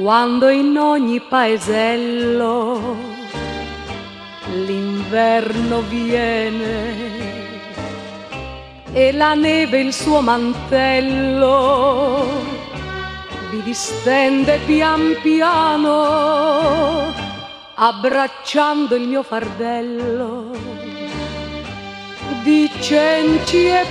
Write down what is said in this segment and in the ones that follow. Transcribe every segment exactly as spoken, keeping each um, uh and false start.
quando in ogni paesello l'inverno viene e la neve il suo mantello vi distende pian piano, abbracciando il mio fardello di cenci e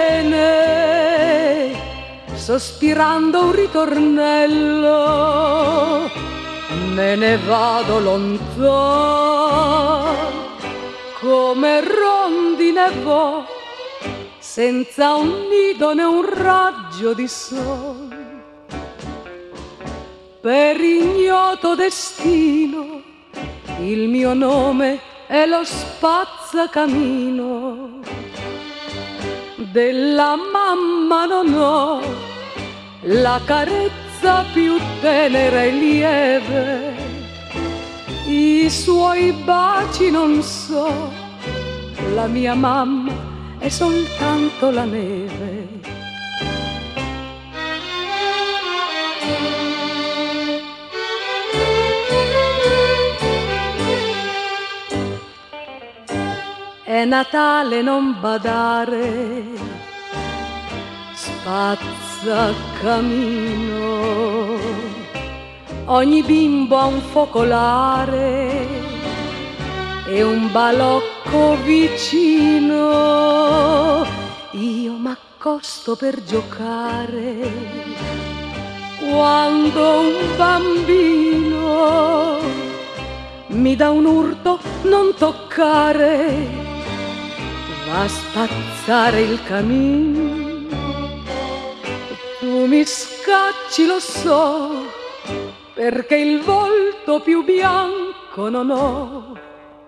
pene, sospirando un ritornello, me ne vado lontano come rondine vo, senza un nido né un raggio di sole, per ignoto destino il mio nome è lo spazzacamino. Della mamma non ho la carezza più tenera e lieve, i suoi baci non so, la mia mamma è soltanto la neve. È Natale, non badare, spazzacamino, ogni bimbo ha un focolare e un balocco vicino. Io m'accosto per giocare quando un bambino mi dà un urto, non toccare, va a spazzare il camino. Tu mi scacci, lo so, perché il volto più bianco non ho,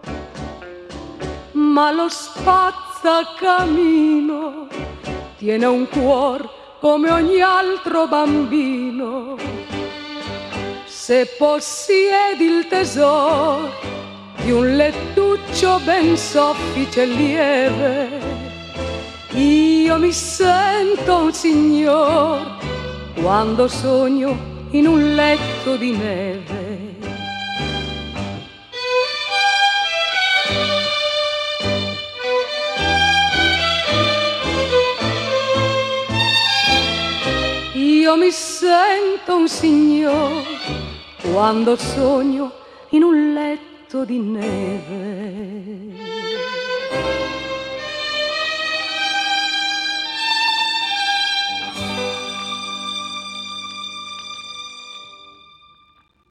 ma lo spazzacamino tiene un cuor come ogni altro bambino. Se possiedi il tesoro di un lettuccio ben soffice e lieve, io mi sento un signor quando sogno in un letto di neve. Io mi sento un signor quando sogno in un letto di neve.